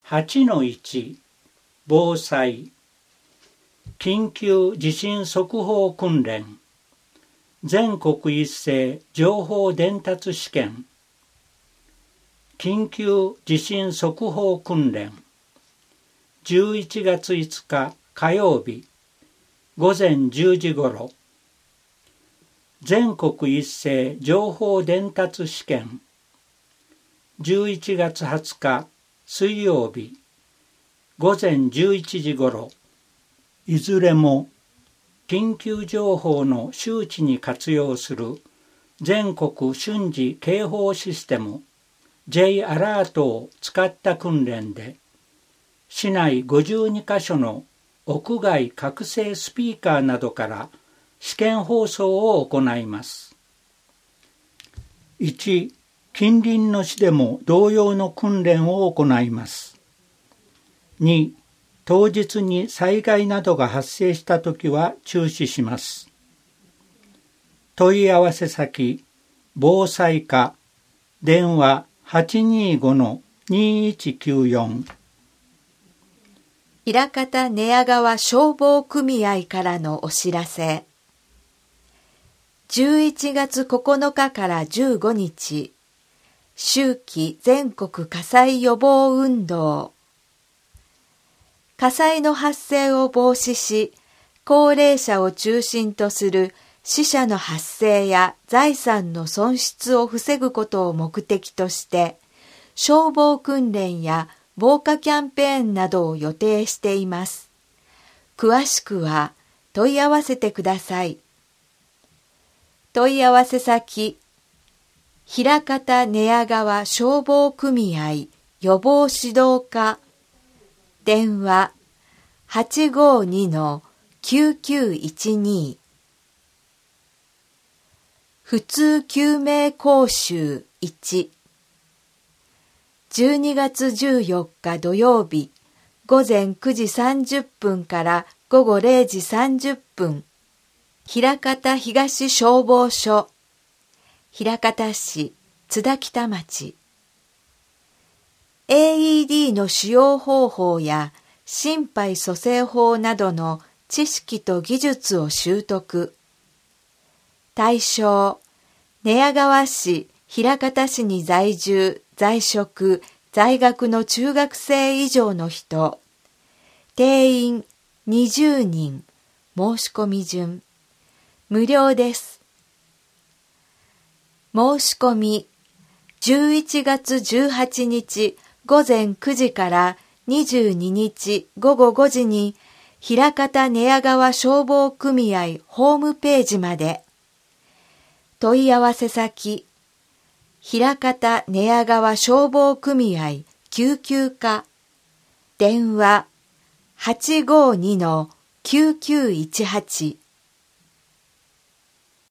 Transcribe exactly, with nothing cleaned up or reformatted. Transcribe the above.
はちのいち 防災緊急地震速報訓練全国一斉情報伝達試験緊急地震速報訓練じゅういちがついつか火曜日ごぜんじゅうじ頃全国一斉情報伝達試験じゅういちがつはつか水曜日ごぜんじゅういちじ頃いずれも緊急情報の周知に活用する全国瞬時警報システム J アラートを使った訓練で市内ごじゅうにか所の屋外拡声スピーカーなどから試験放送を行います。いち. 近隣の市でも同様の訓練を行います。に. 当日に災害などが発生したときは中止します。問い合わせ先防災課電話 はちにーごのにいちきゅうよん枚方寝屋川消防組合からのお知らせ。じゅういちがつここのかからじゅうごにち秋季全国火災予防運動。火災の発生を防止し、高齢者を中心とする死者の発生や財産の損失を防ぐことを目的として、消防訓練や防火キャンペーンなどを予定しています。詳しくは問い合わせてください。問い合わせ先、枚方寝屋川消防組合予防指導課電話 はちごにのきゅうきゅういちに 普通救命講習いちじゅうにがつじゅうよっか土曜日ごぜんくじさんじゅっぷんからごごれいじさんじゅっぷん枚方東消防署枚方市津田北町 エーイーディー の使用方法や心肺蘇生法などの知識と技術を習得。対象、寝屋川市、枚方市に在住、在職、在学の中学生以上の人。定員にじゅうにん、申し込み順。無料です。申し込み、じゅういちがつじゅうはちにちごぜんくじからにじゅうににちごごごじに枚方寝屋川消防組合ホームページまで。問い合わせ先、枚方寝屋川消防組合救急課電話 はちごにのきゅうきゅういちはち